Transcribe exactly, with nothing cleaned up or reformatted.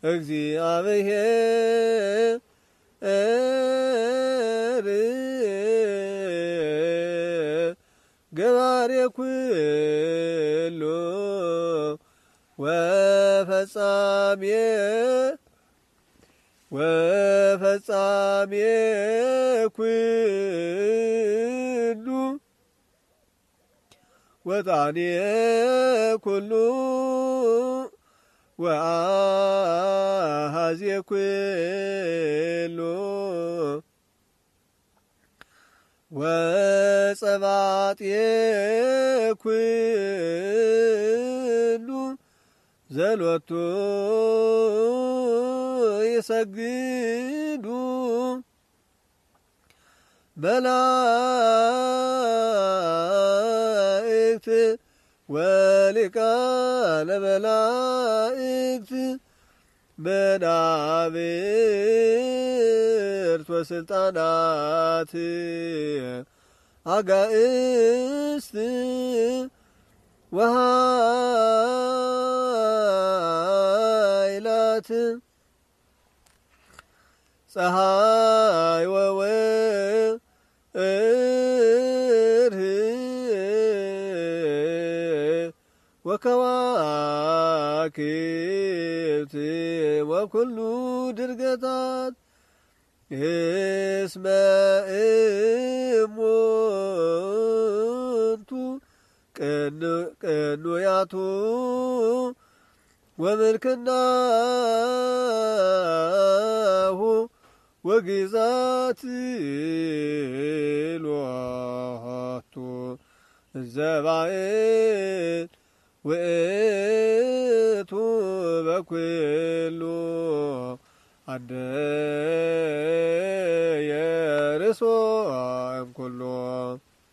እግዚአብሔር ገባሬ ኩሉ ወፈጻሜ ወፈጻሜ ኩሉ ወጣኔ ኩሉ ወአኀዜ ኩሉ ወጸባጤ ኩሉ ዘሎቱ ይሰግዱ መላእክት ወሊቃነ መላእክት መናብርት ወስልጣናት አጋእስት ወኃይላት ፀሐይ ወወርኅ ወከዋክብት ወኩሉ ድርገታት እስመ እሙንቱ ቅኑያቱ ወምልክናሁ ወግዛት ሎቱ ዘባኤል ውእቱ በኩሉ አደየ ርእሶ እምኩሉ